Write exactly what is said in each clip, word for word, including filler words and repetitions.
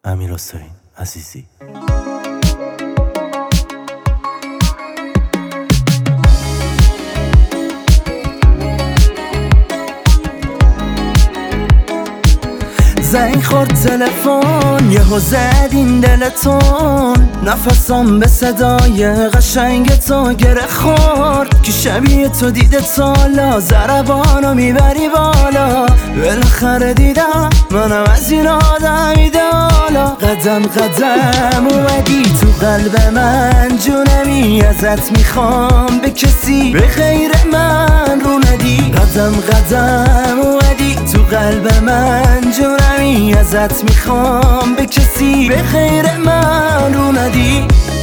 امیرحسین عزیزی. زنگ خورد تلفن یهو زد این دلتون، نفسم به صدای قشنگ تو گره خورد که شبیه تو دیده تالا ضربانو میبری بالا. بالاخره دیدم منم از این آدم ایدالا. قدم قدم اومدی تو قلب من جونمی، ازت میخوام به کسی به غیر من رو ندی. قدم قدم اومدی تو قلب من جونمی، ازت میخوام به کسی به غیر من رو ندی.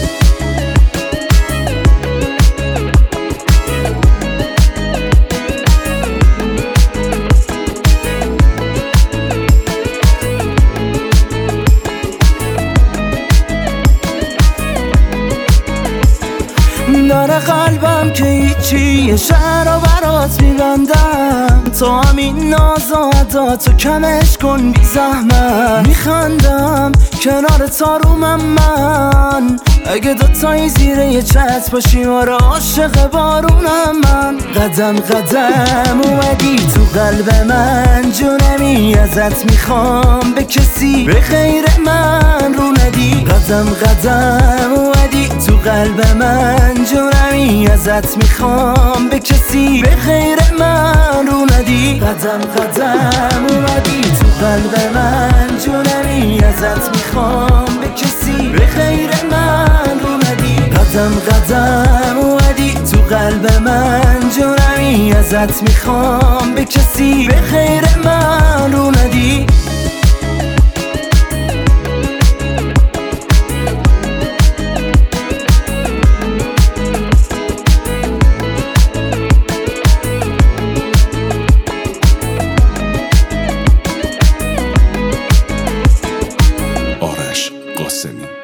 داره قلبم که هیچی یه شهر رو برات میبندم، تو همین ناز و عداتو کمش کن بی زحمت. میخندم کنار تارومم من، اگه دوتایی زیر یه چت باشیم آره عاشق بارونم من. قدم قدم اومدی تو قلب من جونمی، ازت میخوام به کسی به غیر من رو ندی. قدم قدم اومدی تو قلب من جونمی، ازت میخوام به کسی به غیر من رو ندی. قدم قدم اومدی تو قلب من جونمی، ازت میخوام به کسی به غیر من رو ندی. قدم قدم اومدی تو قلب من جونمی، ازت میخوام به کسی به غیر من رو ندی. آرش قاسمی.